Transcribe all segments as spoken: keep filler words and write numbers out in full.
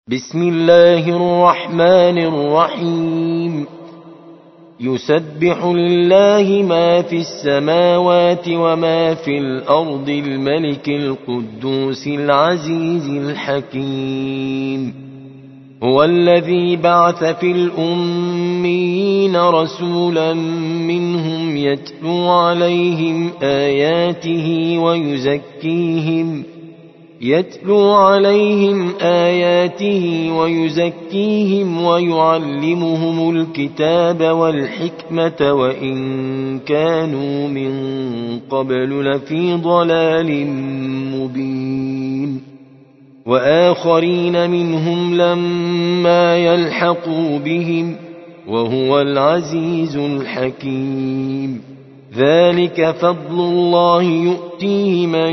بسم الله الرحمن الرحيم يسبح لله ما في السماوات وما في الأرض الملك القدوس العزيز الحكيم هو الذي بعث في الأميين رسولا منهم يتلو عليهم آياته ويزكيهم يتلو عليهم آياته ويزكيهم ويعلمهم الكتاب والحكمة وإن كانوا من قبل لفي ضلال مبين وآخرين منهم لما يلحقوا بهم وهو العزيز الحكيم ذلك فضل الله يؤتيه من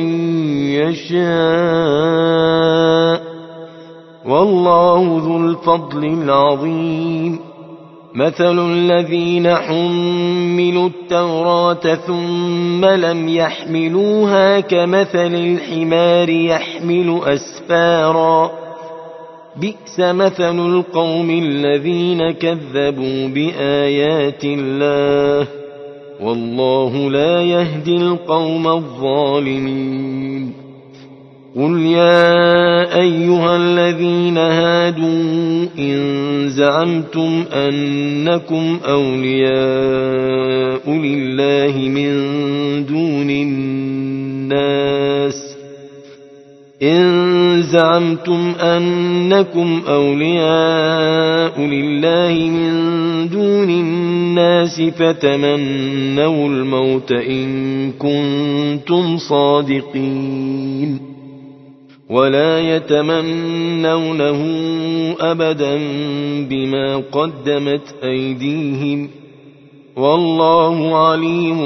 يشاء والله ذو الفضل العظيم مثل الذين حملوا التوراة ثم لم يحملوها كمثل الحمار يحمل أسفارا بئس مثل القوم الذين كذبوا بآيات الله والله لا يهدي القوم الظالمين قل يا أيها الذين هادوا إن زعمتم أنكم أولياء لله من دون الناس إن زعمتم أنكم أولياء لله من دون الناس فتمنوا الموت إن كنتم صادقين ولا يتمنونه أبدا بما قدمت أيديهم والله عليم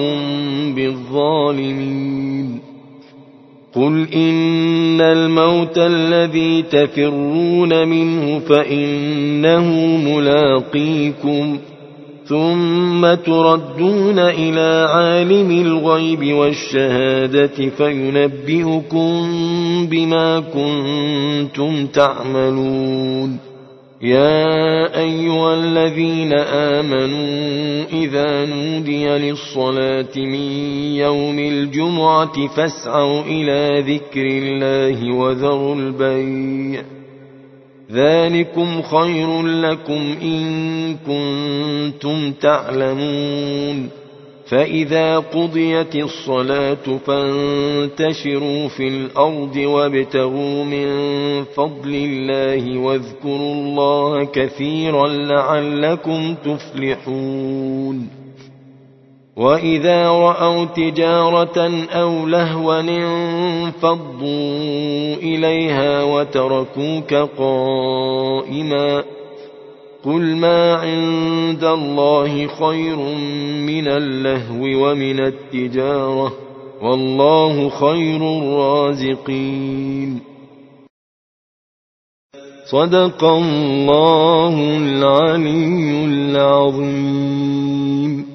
بالظالمين قل إن الموت الذي تفرون منه فإنه ملاقيكم ثم تردون إلى عالم الغيب والشهادة فينبئكم بما كنتم تعملون يا أيها الذين آمنوا إذا نودي للصلاة من يوم الجمعة فاسعوا إلى ذكر الله وذروا البيع ذلكم خير لكم إن كنتم تعلمون فإذا قضيت الصلاة فانتشروا في الأرض وابتغوا من فضل الله واذكروا الله كثيرا لعلكم تفلحون وإذا رأوا تجارة أو لهوا انفضوا إليها وتركوك قائما قل ما عند الله خير من اللهو ومن التجارة والله خير الرازقين صدق الله العلي العظيم.